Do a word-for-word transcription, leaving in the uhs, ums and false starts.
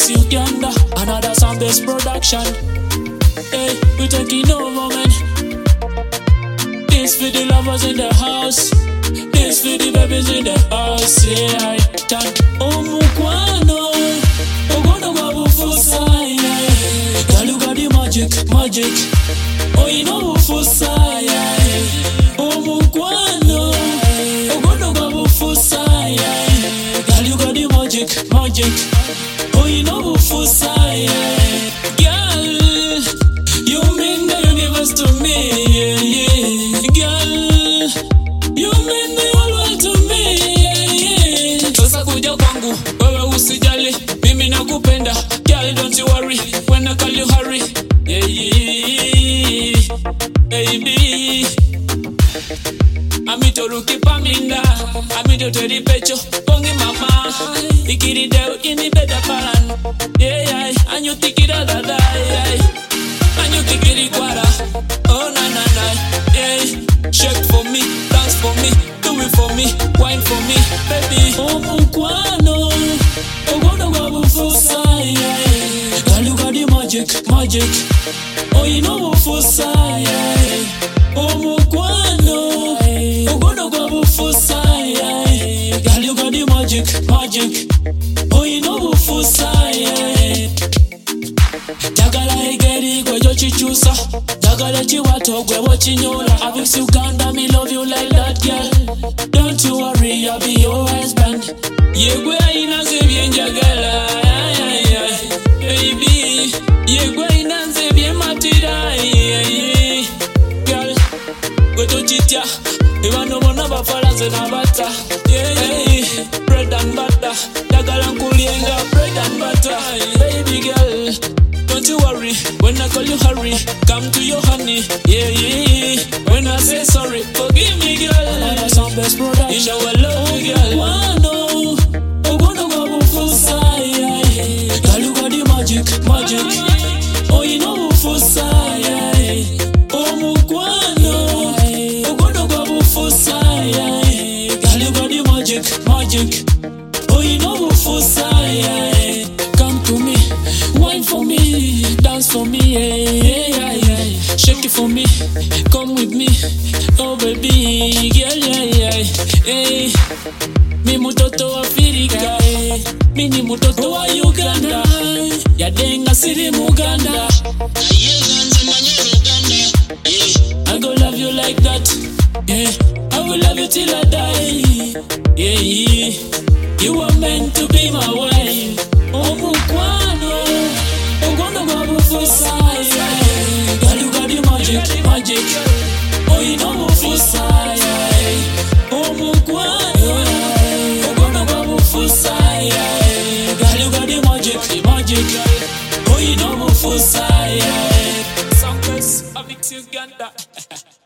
Mix Uganda, another sound-based production. Hey, we taking over, man. This for the lovers in the house. This for the babies in the house. Yeah, I can. Oh, mukwano, ogono wabufusa. Yeah, girl, you got the magic, magic. Oh, you know bufusa. Yeah, oh, mukwano, ogono wabufusa. Yeah, girl, you got the magic, magic. Oh, you know bufusa. Yeah, girl, you mean the universe to me. Yeah, yeah, girl, you mean the whole world to me. Yeah, yeah. Sasa kuja kwangu, wewe usijali, mimi nakupenda. Girl, don't you worry, when I call you hurry. Yeah, yeah, baby. Amito ruki paminda, amito teri pecho, pongi mama. Ikiri deu ini beda paran. Yeah, yeah, anyu tikira dada. Yeah, anyu tikiri kwara. Oh na na na. Yeah, shake for me, dance for me, do it for me, wine for me, baby. Oh mukwano, ogono wabufusa. Yeah, girl, you got the magic, magic. Oh, you know bufusa. Yeah, oh mukwano, ogono wabufusa. Yeah, girl, you got the magic, magic. Oh, you know bufusa. Yeah, jagala egeri gwe jo chichusa, jagala chiwato gwe wo chinyola. Avix Uganda, me love you like that, girl. Don't you worry, I'll be your husband. Yegwe inanze bien jagala, baby. Yegwe inanze bien matira, girl. Gwe to chitia, ibano bona bafalanze na bata. Yeah, bread and butter, jagala nkulienga bread and butter. Baby girl, don't you worry, when I call you hurry, come to your honey. Yeah, yeah, when I say sorry, forgive me, girl. Another sound-based production. You show a love, girl. Wano, ogono wabufusa. Yeah, girl, you got the magic, magic. Oh, you know bufusa. Yeah, oh mukwano, ogono wabufusa. Yeah, girl, you got the magic, magic. Oh, you know bufusa. Yeah, come to me, wine for me, dance for me, yeah, yeah, yeah. Shake it for me, come with me, oh baby, yeah, yeah, yeah. Hey, mi mutoto wa Afrika, mi ni mutoto wa Uganda, ya denga siri Muganda. I go love you like that, yeah. I will love you till I die, yeah, yeah. You are meant to be my wife. Oh mukwano, ogono wabufusa. Yeah, girl, you got the magic, magic. Oh, you know bufusa. Yeah, oh mukwano, ogono wabufusa. Yeah, girl, you got the magic, magic. Oh, you know bufusa. Yeah, Soundbase, Avix Uganda.